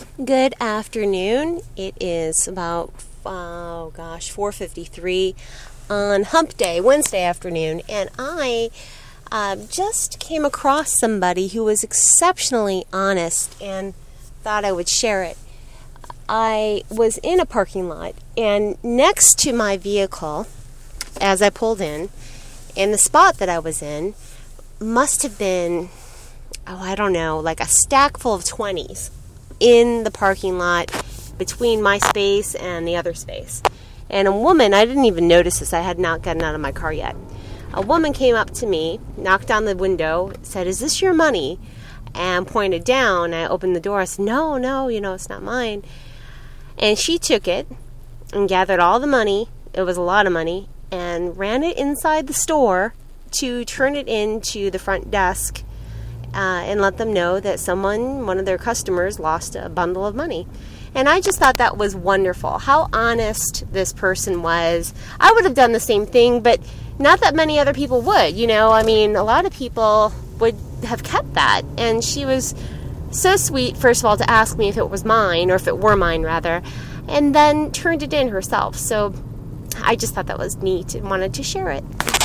Good afternoon. It is about 4:53 on Hump Day, Wednesday afternoon, and I just came across somebody who was exceptionally honest and thought I would share it. I was in a parking lot, and next to my vehicle, as I pulled in the spot that I was in, must have been, like a stack full of 20s in the parking lot between my space and the other space. And a woman, I didn't even notice this, I had not gotten out of my car yet. A woman came up to me, knocked on the window, said, "Is this your money?" And pointed down. I opened the door. I said, no, it's not mine. And she took it and gathered all the money, it was a lot of money, and ran it inside the store to turn it into the front desk and let them know that one of their customers, lost a bundle of money. And I just thought that was wonderful, how honest this person was. I would have done the same thing, but not that many other people would, a lot of people would have kept that. And she was so sweet, first of all, to ask me if it was mine, or if it were mine, rather, and then turned it in herself. So I just thought that was neat and wanted to share it.